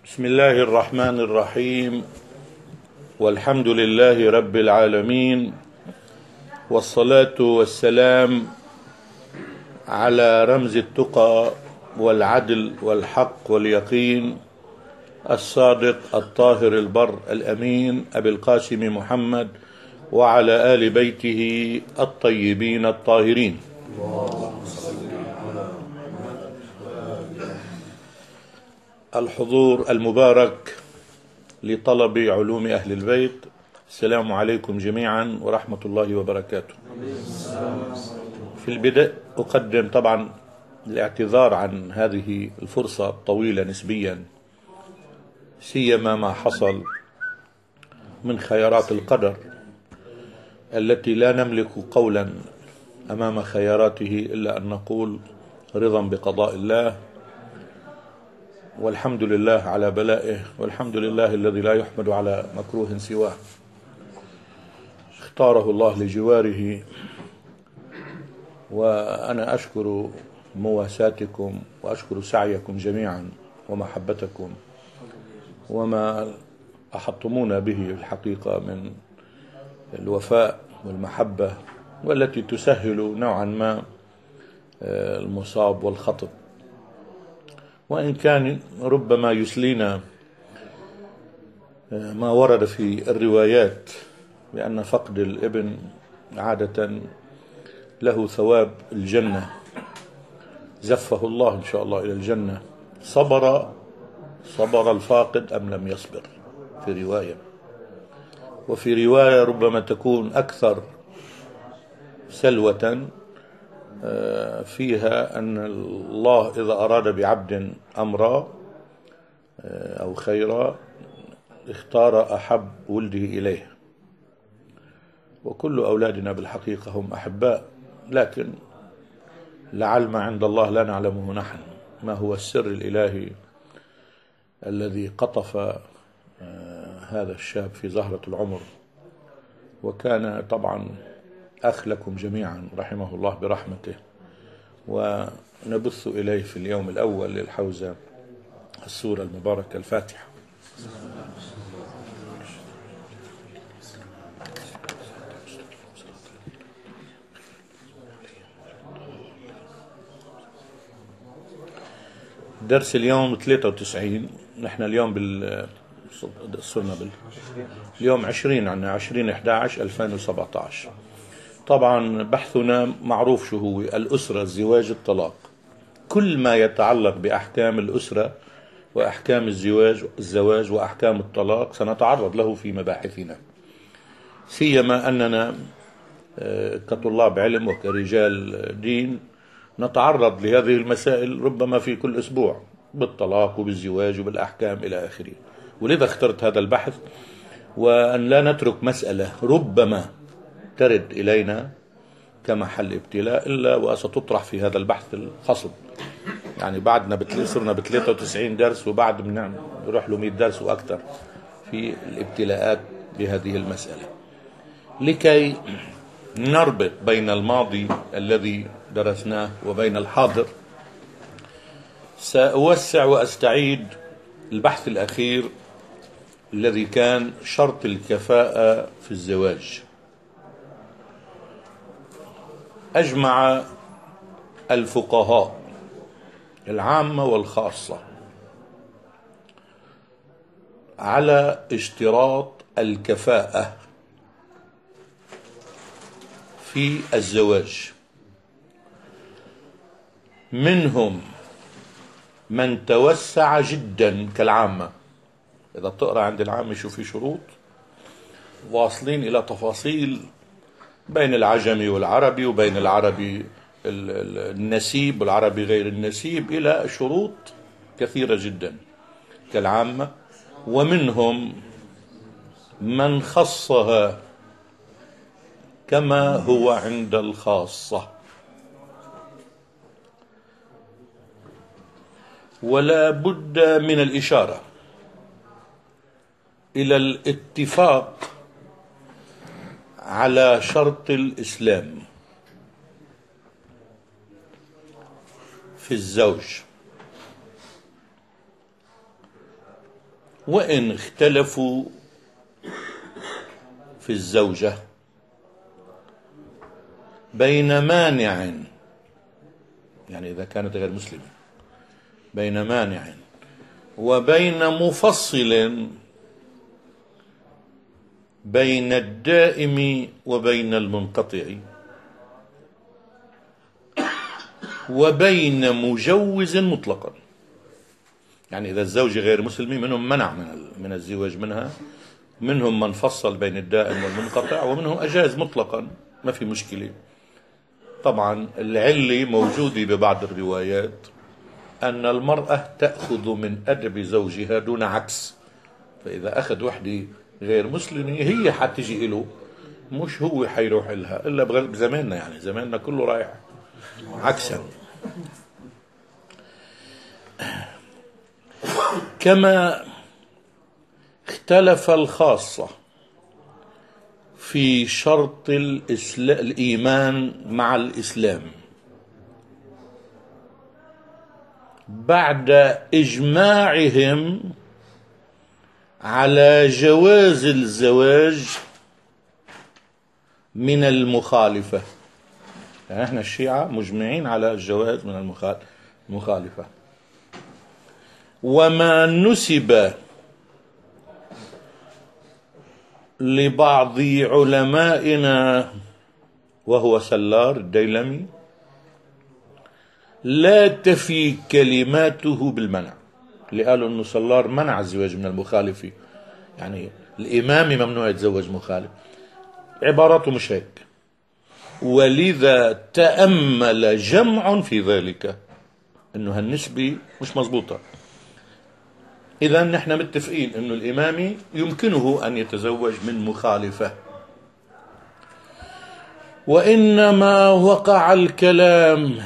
بسم الله الرحمن الرحيم، والحمد لله رب العالمين، والصلاة والسلام على رمز التقى والعدل والحق واليقين، الصادق الطاهر البر الأمين أبي القاسم محمد وعلى آل بيته الطيبين الطاهرين. الحضور المبارك لطلب علوم أهل البيت، السلام عليكم جميعا ورحمة الله وبركاته. في البدء أقدم طبعا الاعتذار عن هذه الفرصة الطويلة نسبيا، سيما ما حصل من خيارات القدر التي لا نملك قولا أمام خياراته إلا أن نقول رضا بقضاء الله، والحمد لله على بلائه، والحمد لله الذي لا يحمد على مكروه سواه. اختاره الله لجواره، وأنا أشكر مواساتكم وأشكر سعيكم جميعا ومحبتكم وما أحطمونا به الحقيقة من الوفاء والمحبة، والتي تسهل نوعا ما المصاب والخطب، وإن كان ربما يسلينا ما ورد في الروايات بأن فقد الابن عادة له ثواب الجنة، زفه الله إن شاء الله إلى الجنة. صبر الفاقد أم لم يصبر في رواية، وفي رواية ربما تكون أكثر سلوة فيها أن الله إذا أراد بعبد أمرا أو خيرا اختار أحب ولده إليه، وكل أولادنا بالحقيقة هم أحباء، لكن لعل ما عند الله لا نعلمه نحن، ما هو السر الإلهي الذي قطف هذا الشاب في زهرة العمر، وكان طبعا أخ لكم جميعا رحمه الله برحمته، ونبث إليه في اليوم الأول للحوزة السورة المباركة الفاتحة. درس اليوم 93. نحن اليوم اليوم 20 عنا 20/11/2017. طبعا بحثنا معروف شو هو: الأسرة، الزواج، الطلاق. كل ما يتعلق بأحكام الأسرة وأحكام الزواج وأحكام الطلاق سنتعرض له في مباحثنا، سيما أننا كطلاب علم وكرجال دين نتعرض لهذه المسائل ربما في كل أسبوع، بالطلاق وبالزواج وبالأحكام إلى آخره. ولذا اخترت هذا البحث، وأن لا نترك مسألة ربما ترد إلينا كمحل ابتلاء إلا وستطرح في هذا البحث الخصب. يعني بعدنا صرنا ب 93 درس، وبعد نروح له 100 درس وأكثر في الابتلاءات بهذه المسألة، لكي نربط بين الماضي الذي درسناه وبين الحاضر. سأوسع وأستعيد البحث الأخير الذي كان شرط الكفاءة في الزواج. أجمع الفقهاء العامة والخاصة على اشتراط الكفاءة في الزواج. منهم من توسع جدا كالعامة، إذا بتقرأ عند العامة شو في شروط واصلين إلى تفاصيل بين العجمي والعربي، وبين العربي النسيب والعربي غير النسيب، إلى شروط كثيرة جدا كالعامة. ومنهم من خصها كما هو عند الخاصة، ولا بد من الإشارة إلى الاتفاق على شرط الإسلام في الزوج. وإن اختلفوا في الزوجة بين مانع، يعني إذا كانت غير مسلمة، بين مانع وبين مفصل، بين الدائم وبين المنقطع، وبين مجوز مطلقا. يعني إذا الزوجة غير مسلمة منهم منع من الزواج منها، منهم من فصل بين الدائم والمنقطع، ومنهم أجاز مطلقا ما في مشكلة. طبعا العلة موجودة ببعض الروايات أن المرأة تأخذ من أدب زوجها دون عكس، فإذا أخذ وحدة غير مسلمة هي حتجي له، مش هو حيروح لها، إلا بزماننا، يعني زماننا كله رايح عكسا. كما اختلف الخاصة في شرط الإيمان مع الإسلام بعد إجماعهم على جواز الزواج من المخالفة. يعني احنا الشيعة مجمعين على الجواز من المخالفة. وما نسب لبعض علمائنا وهو سلار الديلمي لا تفي كلماته بالمنع، اللي قالوا انه سلار منع الزواج من المخالفة، يعني الإمام ممنوع يتزوج مخالف، عباراته مش هيك. ولذا تأمل جمع في ذلك انه هالنسبة مش مضبوطة. إذا نحن متفقين انه الإمام يمكنه ان يتزوج من مخالفة، وإنما وقع الكلام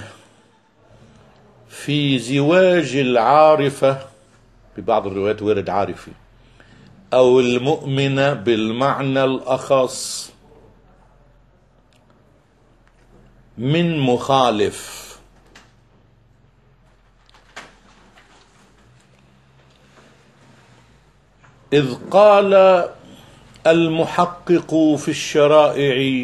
في زواج العارفة، ببعض الروايات ورد عارفة، أو المؤمنة بالمعنى الأخص من مخالف. إذ قال المحقق في الشرائع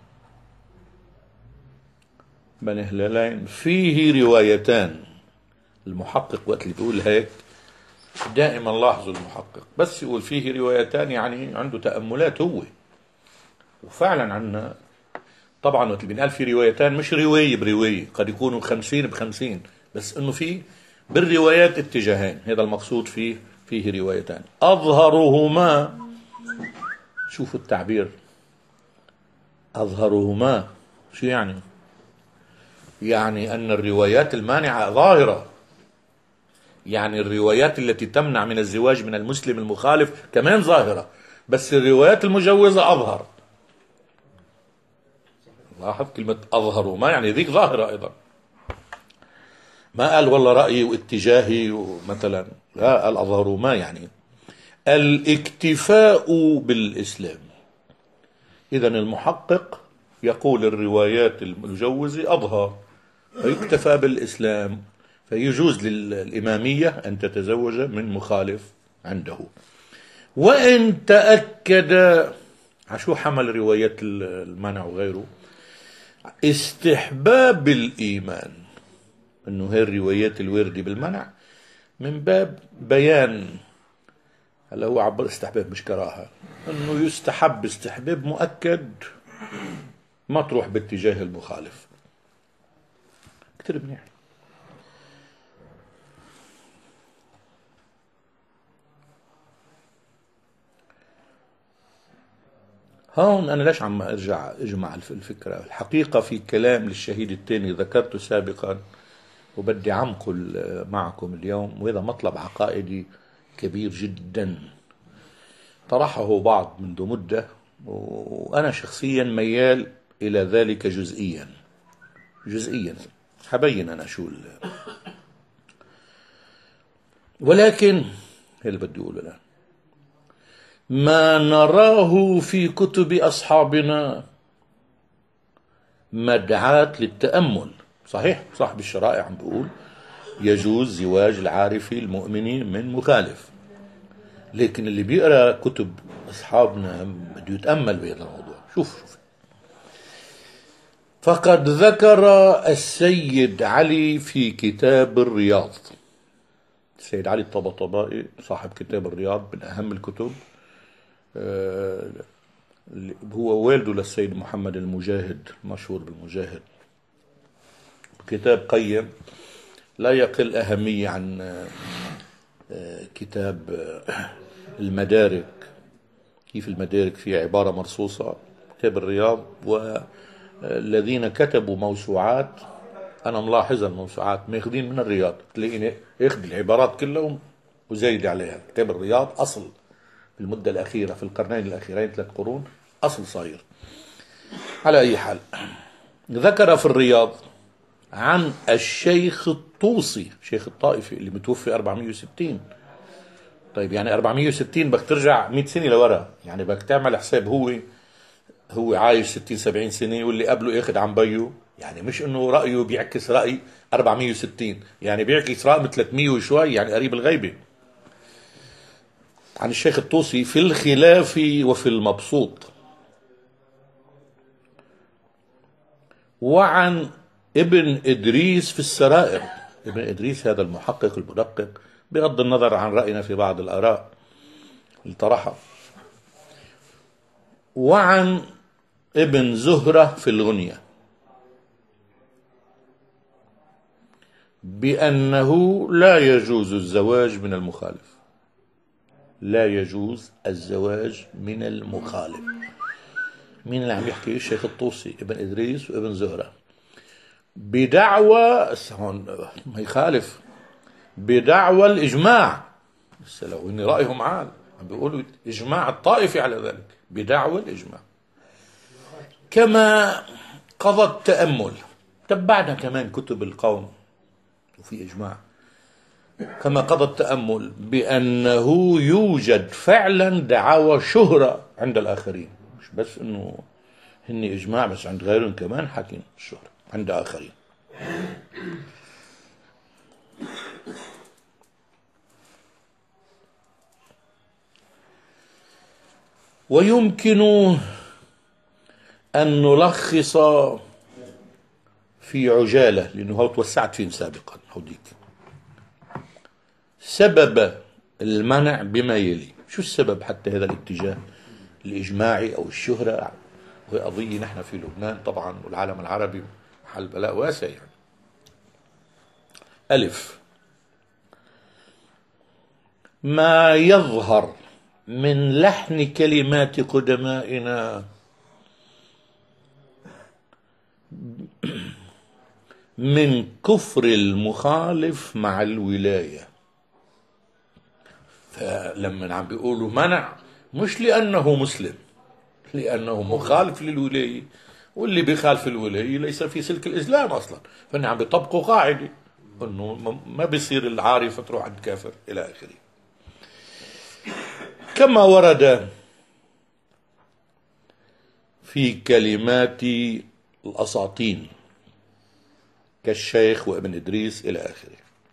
بن هلالين فيه روايتان. المحقق وقت اللي بيقول هيك دائما لاحظوا المحقق بس يقول فيه روايتان يعني عنده تأملات هو، وفعلا عنا طبعا وقت اللي بنقال في روايتان مش رواية برواية، قد يكونوا 50 ب50، بس انه في بالروايات اتجاهين، هذا المقصود فيه روايتان أظهرهما، شوفوا التعبير أظهرهما شو يعني؟ يعني أن الروايات المانعة ظاهرة، يعني الروايات التي تمنع من الزواج من المسلم المخالف كمان ظاهرة، بس الروايات المجوزة أظهر. لاحظ كلمة أظهروا ما يعني ذيك ظاهرة أيضا، ما قال والله رأيي واتجاهي مثلا، لا، قال أظهروا ما يعني الاكتفاء بالإسلام. إذن المحقق يقول الروايات المجوزة أظهر فيكتفى بالإسلام، فيجوز للإمامية أن تتزوج من مخالف عنده. وإن تأكد عشو حمل رواية المنع وغيره استحباب الإيمان، أنه هي الروايات الواردة بالمنع من باب بيان، هلا هو عبر استحباب مش كراهة، أنه يستحب استحباب مؤكد ما تروح باتجاه المخالف. كتير منيح. هون أنا ليش عم أجمع الفكرة؟ الحقيقة في كلام للشهيد الثاني ذكرته سابقا وبدي عمقل معكم اليوم، وهذا مطلب عقائدي كبير جدا طرحه بعض منذ مدة، وأنا شخصيا ميال إلى ذلك جزئيا حبين أنا شو ولكن اللي بدي أقوله الآن ما نراه في كتب أصحابنا مدعاة للتأمل. صحيح صاحب الشرائع عم بيقول يجوز زواج العارف المؤمن من مخالف، لكن اللي بيقرأ كتب أصحابنا بده يتأمل بهذا الموضوع. شوف فقد ذكر السيد علي في كتاب الرياض، السيد علي الطباطبائي صاحب كتاب الرياض من أهم الكتب، هو والده للسيد محمد المجاهد مشهور بالمجاهد، كتاب قيم لا يقل أهمية عن كتاب المدارك. كيف المدارك في عبارة مرصوصة، كتاب الرياض. والذين كتبوا موسوعات، أنا ملاحظ الموسوعات ماخذين من الرياض، تلاقيني ياخذ العبارات كلهم وزايد عليها. كتاب الرياض أصل في المدة الأخيرة، في القرنين الأخيرين 3 قرون أصل صاير. على أي حال، ذكر في الرياض عن الشيخ الطوسي، شيخ الطائفي اللي متوفي 460. طيب يعني 460 بدك ترجع 100 سنة لورا، يعني بدك تعمل حساب هو عايش 60 70 سنة واللي قبله ياخذ عن بيو، يعني مش انه رأيه بيعكس رأي 460، يعني بيعكس رقم 300 وشوي، يعني قريب الغيبة. عن الشيخ الطوسي في الخلاف وفي المبسوط، وعن ابن إدريس في السرائر. ابن إدريس هذا المحقق المدقق، بغض النظر عن رأينا في بعض الآراء اللي طرحها. وعن ابن زهرة في الغنية بأنه لا يجوز الزواج من المخالف، لا يجوز الزواج من المخالف. مين اللي عم يحكي؟ الشيخ الطوسي، ابن إدريس وابن زهرة، بدعوى ما يخالف، بدعوى الإجماع. بس لو إن رأيهم عال عم بيقولوا إجماع الطائفي على ذلك، بدعوى الإجماع. كما قضى التأمل، تبعنا كمان كتب القوم وفي إجماع، كما قضى التأمل بأنه يوجد فعلا دعاوى شهرة عند الآخرين، مش بس إنه هن إجماع، بس عند غيرهم كمان حاكين الشهرة عند آخرين. ويمكن أن نلخص في عجالة، لأنه هو توسعت فيه سابقا هوديك، سبب المنع بما يلي. شو السبب حتى هذا الاتجاه الإجماعي أو الشهرة؟ وهي قضية نحن في لبنان طبعا والعالم العربي محل بلاء واسع. يعني ألف، ما يظهر من لحن كلمات قدمائنا من كفر المخالف مع الولاية. فلما عم بيقولوا منع، مش لأنه مسلم، لأنه مخالف للولاية، واللي بيخالف الولاية ليس في سلك الإسلام أصلا، فإن عم بيطبقوا قاعدة أنه ما بيصير العارفة تروح عند كافر إلى آخره. كما ورد في كلمات الأساطين كالشيخ وابن إدريس إلى آخره.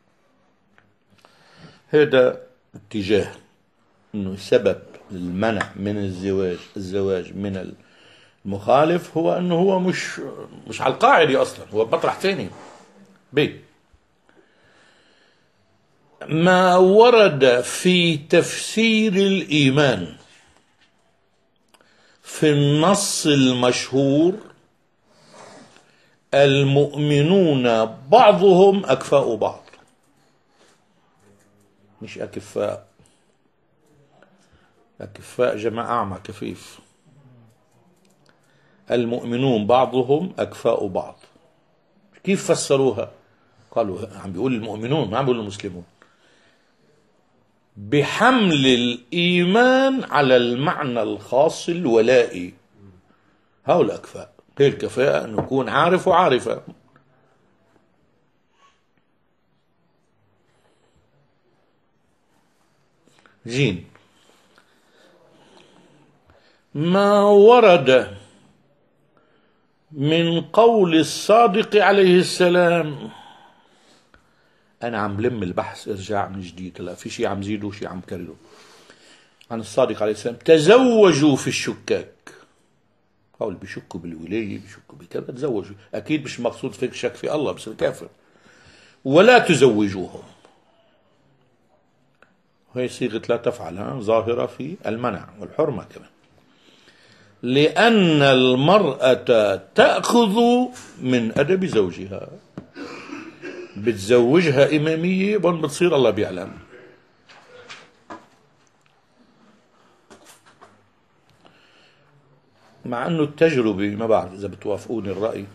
هذا اتجاه أنه سبب المنع من الزواج من المخالف هو أنه هو مش على القاعدة أصلا، هو بمطرح ثاني. ما ورد في تفسير الإيمان في النص المشهور: المؤمنون بعضهم أكفاء بعض، مش أكفاء، أكفاء جمع أعمى كفيف، المؤمنون بعضهم أكفاء بعض. كيف فسروها؟ قالوا عم بيقول المؤمنون، ما عم بيقول المسلمون، بحمل الإيمان على المعنى الخاص الولائي. هؤلاء أكفاء، هي الكفاءة أن يكون عارف وعارفة. جيم، ما ورد من قول الصادق عليه السلام. أنا عم لم البحث، ارجع من جديد، لا في شيء عم زيده وشيء عم كرره. عن الصادق عليه السلام: تزوجوا في الشكاك. هؤلاء اللي بيشكوا بالولاية، بيشكوا بكذا، تزوجوا. أكيد مش مقصود فيك شك في الله، بس الكافر. ولا تزوجوهم. وهي صيغة لا تفعل، ظاهرة في المنع والحرمة كمان. لأن المرأة تأخذ من أدب زوجها، بتزوجها إمامية بتصير الله بيعلم. مع أنه التجربة، ما بعرف إذا بتوافقوني الرأي،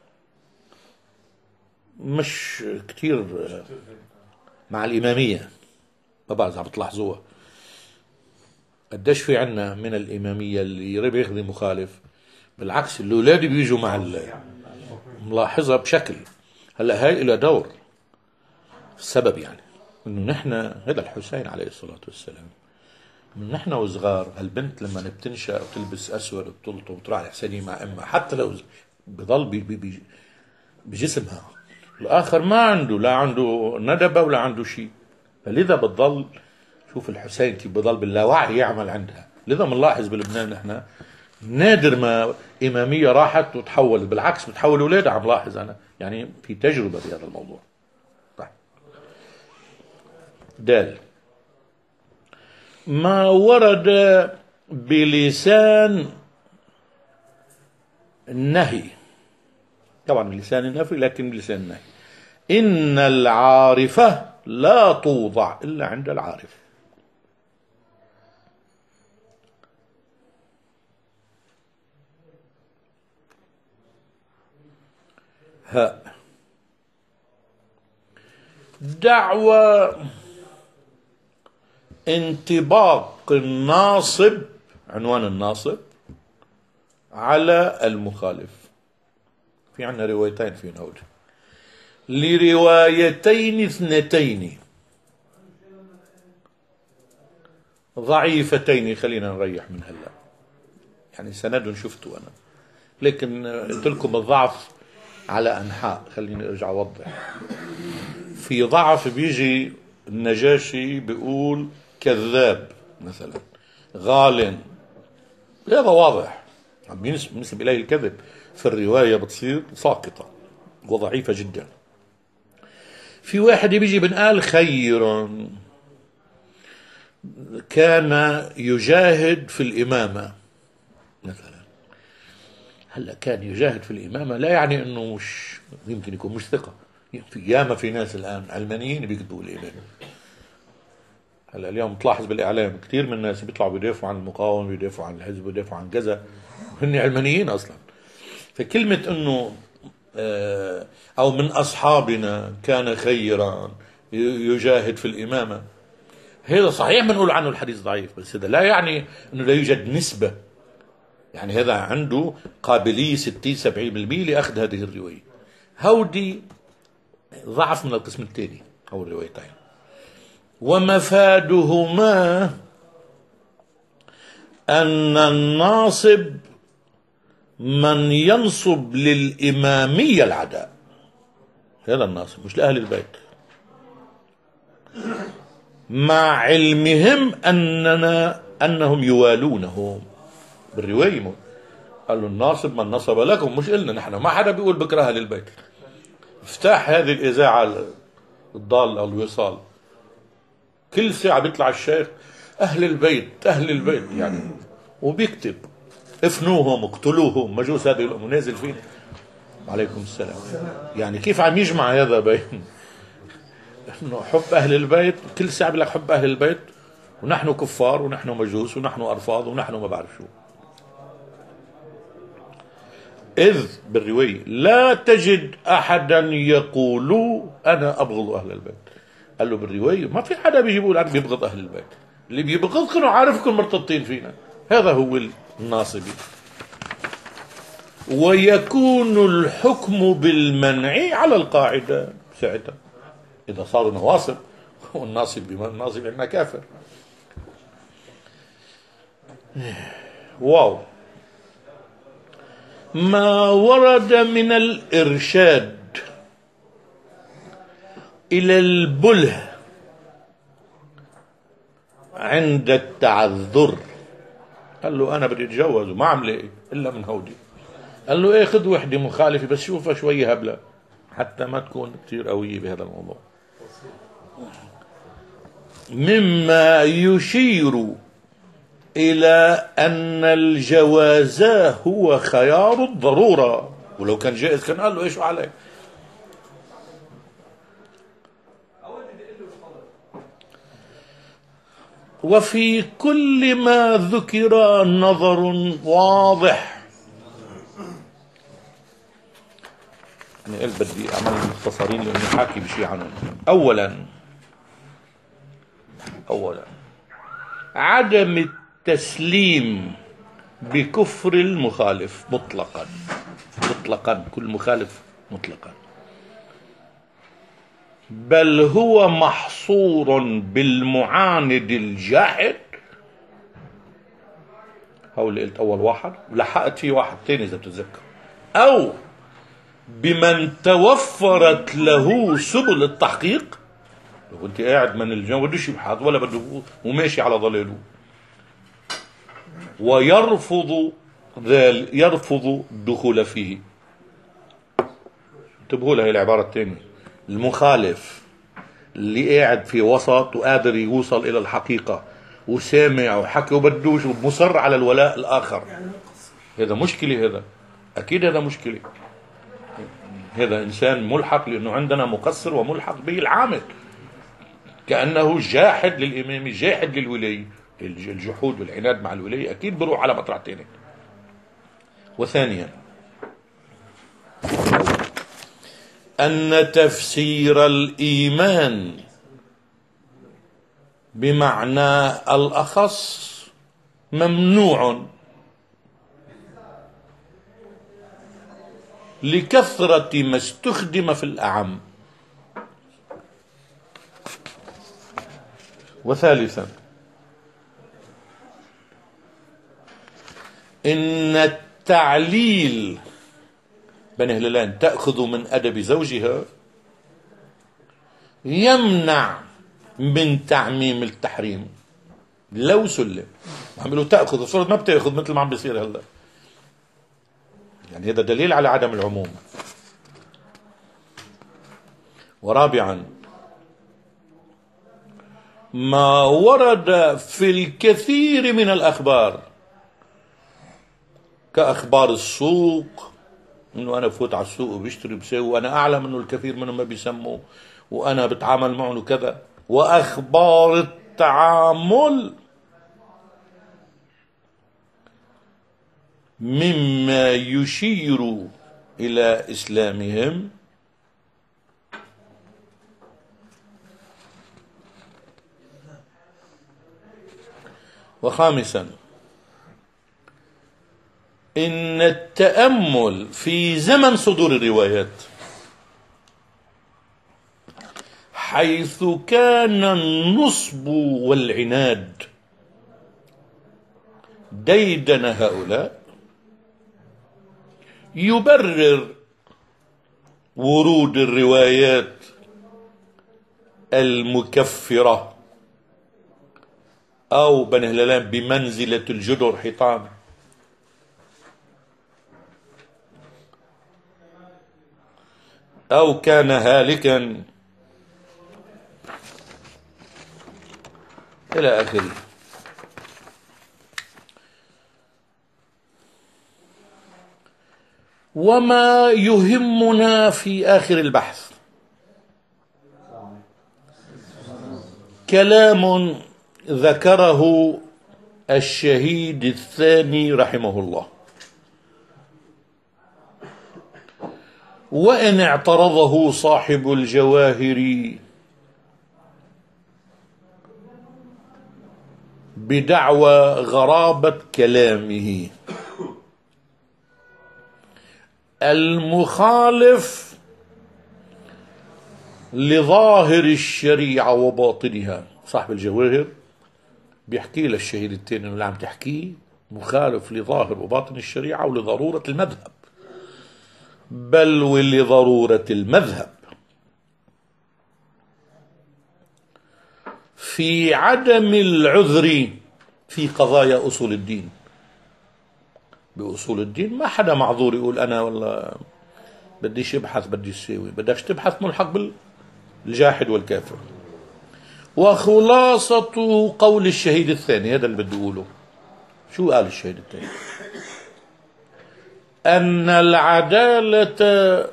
مش كتير مع الإمامية. ما بعرف إذا بتلاحظوها قديش في عنا من الإمامية اللي بيخدم مخالف. بالعكس الأولاد بيجوا مع ملاحظة بشكل. هلا هاي إلى دور. السبب يعني إنه نحن، هذا الحسين عليه الصلاة والسلام، من نحن وصغار هالبنت لما بتنشأ وتلبس أسود وبتلطم وتروح الحسينية مع أمها، حتى لو بضل بجسمها الآخر ما عنده، لا عنده ندبة ولا عنده شيء، فلذا بتضل. شوف الحسين كيف بضل باللاوعي يعمل عندها. لذا بنلاحظ بلبنان نحن نادر ما إمامية راحت وتحولت، بالعكس بتحول أولادها. عم لاحظ أنا يعني في تجربة بهذا الموضوع. طيب. دال ما ورد بلسان النهي، طبعا بلسان النفي لكن بلسان النهي: إن العارفة لا توضع إلا عند العارف. هاء دعوى انطباق الناصب، عنوان الناصب، على المخالف. في عنا روايتين في نوجه، لروايتين اثنتين ضعيفتين. خلينا نريح من هلا، يعني سند شفته أنا، لكن قلت لكم الضعف على أنحاء. خليني أرجع أوضح. في ضعف بيجي النجاشي بيقول كذاب مثلا، غال، هذا واضح عم ينسب إليه الكذب، في الرواية بتصير ساقطة وضعيفة جدا. في واحد بيجي بنقال خير، كان يجاهد في الإمامة مثلا. هلا كان يجاهد في الإمامة لا يعني أنه مش يمكن يكون مش ثقة. ياما في ناس الآن علمانيين بيكتبوا الإمامة. هلا اليوم تلاحظ بالإعلام كثير من الناس بيطلعوا بيدافعوا عن المقاومة، بيدافعوا عن الحزب، بيدافعوا عن كذا، وهن علمانيين أصلا. فكلمة أنه أو من أصحابنا كان خيرا يجاهد في الإمامة، هذا صحيح بنقول عنه الحديث ضعيف، بس هذا لا يعني أنه لا يوجد نسبة. يعني هذا عنده قابلية 60-70% لأخذ هذه الرواية. هودي ضعف من القسم الثاني أو الروايتين. ومفادهما أن الناصب من ينصب للإمامية العداء، هذا الناصب مش لأهل البيت، مع علمهم أنهم يوالونهم. بالرواية قالوا الناصب من نصب لكم، مش إلنا نحن، ما حدا بيقول بكره أهل البيت. افتح هذه الإذاعة الضالة أو الوصال، كل ساعة بيطلع الشيخ أهل البيت أهل البيت يعني، وبيكتب افنوهم اقتلوهم مجوس هذه الأمور نازل فين. عليكم السلام. يعني كيف عم يجمع هذا بين انه حب أهل البيت، كل ساعة بيقول لك حب أهل البيت، ونحن كفار ونحن مجوس ونحن أرفاض ونحن ما بعرف شو. إذ بالرواية لا تجد أحدا يقول أنا أبغض أهل البيت. قال له بالرواية ما في حدا بيجي يقول أنا بيبغض أهل البيت، اللي بيبغضكم وعارفكم مرتبطين فينا، هذا هو الناصبي. ويكون الحكم بالمنع على القاعدة ساعتها إذا صاروا نواصب، والناصب بما الناصب عندنا كافر. واو. ما ورد من الإرشاد إلى البله عند التعذر. قال له أنا بدي أتجوز وما عم إلا من هودي. قال له إيه، خذ وحدة مخالفة بس شوفها شوية هبلة حتى ما تكون كثير قوية بهذا الموضوع. مما يشير إلى أن الجواز هو خيار الضرورة، ولو كان جائز كان قال له إيش عليك. وفي كل ما ذكر نظر واضح. أنا قلت بدي أعمل مختصرين لأني حاكي بشيء عنهم. أولا عدم التسليم بكفر المخالف مطلقا، كل مخالف مطلقا، بل هو محصور بالمعاند الجاحد. هو اللي قلت أول واحد، ولحقت فيه واحد تاني إذا بتتذكر، أو بمن توفرت له سبل التحقيق. لو أنت قاعد من الجو بدوش يبحث ولا بده وماشي على ضلاله، ويرفض الدخول فيه. انتبهوا لهي العبارة الثانية. المخالف اللي قاعد في وسط وقادر يوصل إلى الحقيقة وسامع وحكي وبدوش ومصر على الولاء الآخر، هذا مشكلة. هذا أكيد هذا مشكلة. هذا إنسان ملحق، لأنه عندنا مقصر وملحق به العامل، كأنه جاحد للإمام، جاحد للولاية. الجحود والعناد مع الولاية أكيد بروح على مطرح تاني. وثانيا أن تفسير الإيمان بمعنى الأخص ممنوع لكثرة ما استخدم في الأعم. وثالثا إن التعليل بني هلالين تأخذ من أدب زوجها يمنع من تعميم التحريم لو سلم. عملوا تأخذ وصارت ما بتأخذ مثل ما عم بيصير هلا، يعني هذا دليل على عدم العموم. ورابعا ما ورد في الكثير من الأخبار كأخبار السوق، انه انا بفوت على السوق وبشتري بسوي وانا اعلم انه الكثير منهم ما بيسموا وانا بتعامل معهم وكذا، واخبار التعامل مما يشير الى اسلامهم. وخامسا إن التأمل في زمن صدور الروايات، حيث كان النصب والعناد ديدن هؤلاء، يبرر ورود الروايات المكفرة أو بني هلالان بمنزلة الجدر حيطان. أو كان هالكا إلى آخره. وما يهمنا في آخر البحث كلام ذكره الشهيد الثاني رحمه الله، وإن اعترضه صاحب الجواهر بدعوى غرابة كلامه. المخالف لظاهر الشريعة وباطنها، صاحب الجواهر بيحكي للشهيد الثاني اللي عم تحكيه مخالف لظاهر وباطن الشريعة ولضرورة المذهب، بل ولضرورة المذهب. في عدم العذر في قضايا أصول الدين. بأصول الدين ما حدا معذور يقول أنا والله بديش ابحث بديش سوي. بدكش تبحث ملحق بالجاحد والكافر. وخلاصة قول الشهيد الثاني، هذا اللي بدي أقوله. شو قال الشهيد الثاني؟ أن العدالة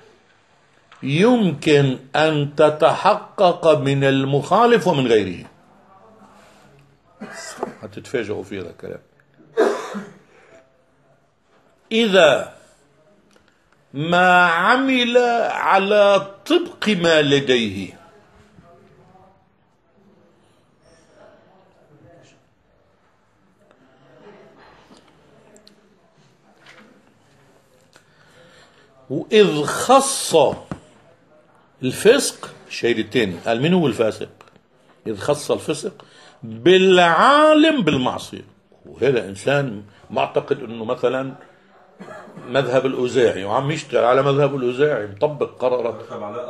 يمكن أن تتحقق من المخالف ومن غيره. هتتفاجئوا في هذا الكلام. إذا ما عمل على طبق ما لديه وإذ خص الفسق، الشهيد الثاني قال من هو الفاسق؟ إذ خص الفسق بالعالم بالمعصية. وهذا إنسان معتقد أنه مثلا مذهب الأوزاعي وعم يشتغل على مذهب الأوزاعي مطبق قرارات.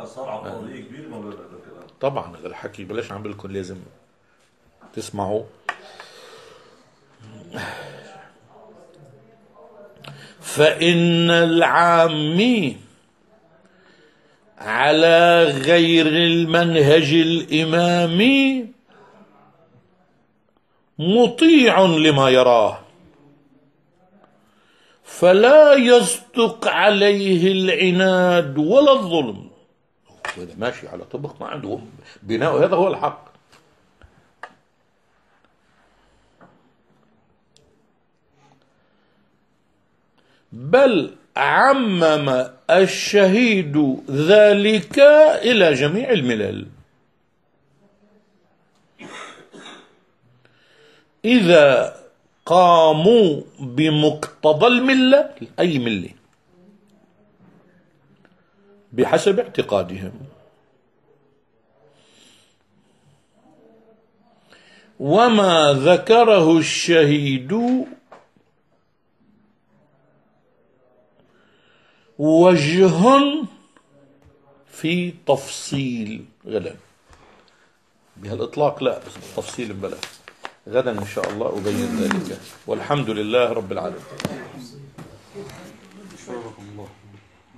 طبعا هذا الحكي بلاش عم بقول لازم تسمعوا. فإن العامي على غير المنهج الإمامي مطيع لما يراه، فلا يصدق عليه العناد ولا الظلم. هذا ماشي على طبق ما عنده بناء، هذا هو الحق. بل عمم الشهيد ذلك إلى جميع الملل. إذا قاموا بمقتضى الملة، أي ملة بحسب اعتقادهم، وما ذكره الشهيد وجه في تفصيل غدا. بهالإطلاق لا، بس بالتفصيل بلا. غدا إن شاء الله أبين ذلك، والحمد لله رب العالمين.